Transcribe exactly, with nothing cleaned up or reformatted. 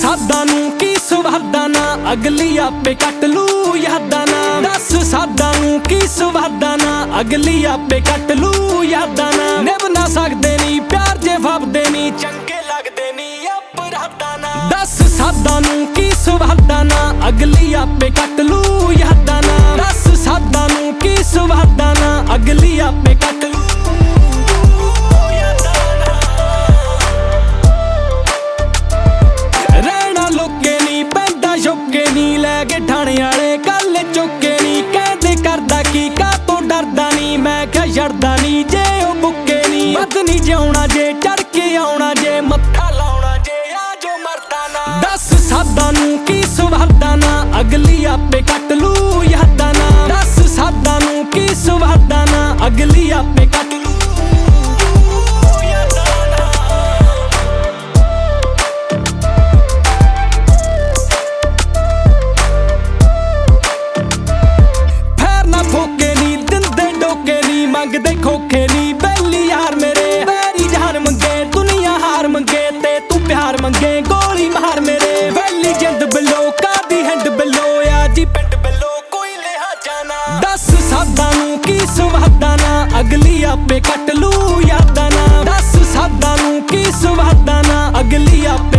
ਸਾਦਾ ਨੂੰ ਕੀ ਸਵਾਦਾ ਨਾ, ਅਗਲੀ ਆਪੇ ਕੱਟ ਲੂ ਯਾਦਾਂ ਨਾ। ਦਸ ਸਾਦਾ ਨੂੰ ਕੀ ਸਵਾਦਾ ਨਾ, ਅਗਲੀ ਆਪੇ ਕੱਟ ਲੂ ਯਾਦਾਂ ਨਾ। ਨਿਭ ਨਾ ਸਕਦੇ ਨੀ ਪਿਆਰ ਜੇ ਫੱਬਦੇ ਨੀ, ਚੰਗੇ ਲੱਗਦੇ ਨੀ ਅਪਰਾਧਾਂ ਨਾ। ਦਸ ਸਾਦਾ ਨੂੰ ਕੀ ਸਵਾਦਾ ਨਾ, ਅਗਲੀ ਆਪੇ ਕੱਟ ਲੂ ਯਾਦਾਂ ਨਾ। ਦਸ ਸਾਦਾ ਨੂੰ ਕੀ ਸਵਾਦਾ ਨਾ, ਅਗਲੀ ਆਪੇ ਕੱਟ ਲੂ ਠਾਣੇ ਵਾਲੇ ਗੱਲ ਚੁੱਕੇ ਨੀ, ਕਹਿੰਦੇ ਕਰਦਾ ਕੀ ਕਾਤੋਂ ਡਰਦਾ ਨੀ। ਮੈਂ ਕਿਹਾ ਛੱਡਦਾ ਨੀ ਜੇ ਉਹ ਬੁੱਕੇ ਨੀ, ਵੱਧ ਨੀ ਜਿਉਣਾ ਜੇ ਚੜ ਕੇ ਆਉਣਾ ਜੇ, ਮੱਥਾ ਲਾਉਣਾ ਜੇ ਆ ਜੋ ਮਰਦਾ ਨਾ। ਦਸ ਸਾਦਾ ਨੂੰ ਕੀ ਸਵਾਦਾ ਨਾ, ਅਗਲੀ ਆਪੇ ਕੱਟ ਲੂ ਯਾਦਾਂ ਨਾ। ਦਸ ਸਾਦਾ ਨੂੰ ਕੀ ਸਵਾਦਾ ਨਾ, ਅਗਲੀ ਆਪੇ ਕੱਟ ਲੂ ਮੰਗਦੇ ਖੋਖੇ ਨੀ ਬੈਲੀ ਯਾਰ ਮੇਰੇ। ਵੈਰੀ ਜਾਨ ਮੰਗੇ ਦੁਨੀਆ ਹਾਰ ਮੰਗੇ, ਤੇ ਤੂੰ ਪਿਆਰ ਮੰਗੇ ਗੋਲੀ ਮਾਰ ਮੇਰੇ। ਵੈਲੀ ਜਿੰਦ ਬਿਲੋ ਕਾਦੀ ਹੈਂਡ ਬਿਲੋ, ਆ ਜੀ ਪਿੰਡ ਬਿਲੋ ਕੋਈ ਲਿਹਾਜ਼ਾ ਨਾ। ਦਸ ਸਾਦਾ ਨੂੰ ਕੀ ਸਵਾਦਾ ਨਾ, ਅਗਲੀ ਆਪੇ ਕੱਟ ਲੂ ਯਾਦਾਂ ਨਾ। ਦਸ ਸਾਦਾ ਨੂੰ ਕੀ ਸਵਾਦਾ ਨਾ, ਅਗਲੀ ਆਪੇ